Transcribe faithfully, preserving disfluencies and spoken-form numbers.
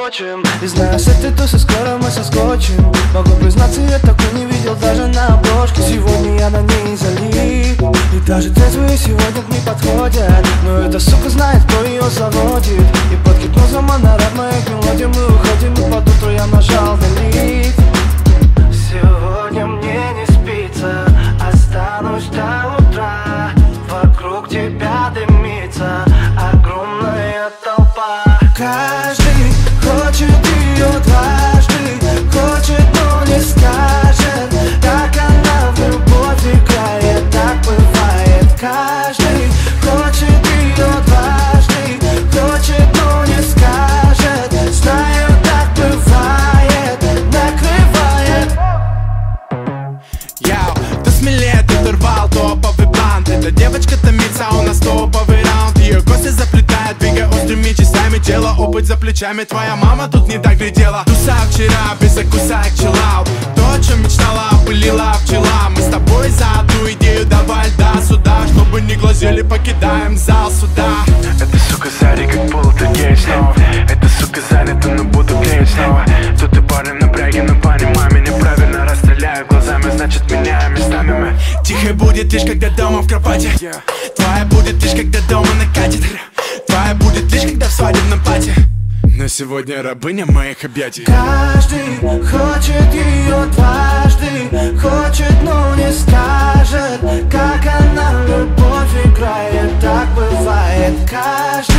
хочем. И знаю, с этой тусы скоро мы соскочим. Могу признаться, я такой не видел даже на обложке. Сегодня я на ней залип. И даже трезвые сегодня не подходят. Но эта сука знает, кто ее заводит. И под гипнозом она рад моих мелодий. Мы уходим, и под утро я нажал delete. Сегодня мне не спится, останусь до утра. Вокруг тебя дымится огромная толпа. Каждый хочет ее дважды, хочет, но не скажет. Так она в любовь играет, так бывает. Каждый хочет ее дважды, хочет, но не скажет. Знаю, так бывает, накрывает. Яу, ты смелее, ты дорвал топовый план. Эта девочка томится, у нас топовый раунд. Ее кости заплетает, двигай острыми частями тела. Опыт за плечами, твоя мама тут не так глядела. Туса вчера, без закуса чиллаут. То, о чем мечтала, опылила пчела. Мы с тобой за одну идею, давай до суда. Чтобы не глазели, покидаем зал суда. Эта сука сзади как полтергейст снова. Эта сука занята, но буду клеить снова. Тут и парни напряги, но понимай меня правильно. Расстреляю глазами, значит меняем местами мы. Тихо будет лишь когда дома в кровати. Твоя будет лишь когда дома накатит. Твоя будет лишь когда в свадебном платье. Но сегодня рабыня моих объятий. Каждый хочет ее дважды, хочет, но не скажет. Как она в любовь играет, так бывает. Каждый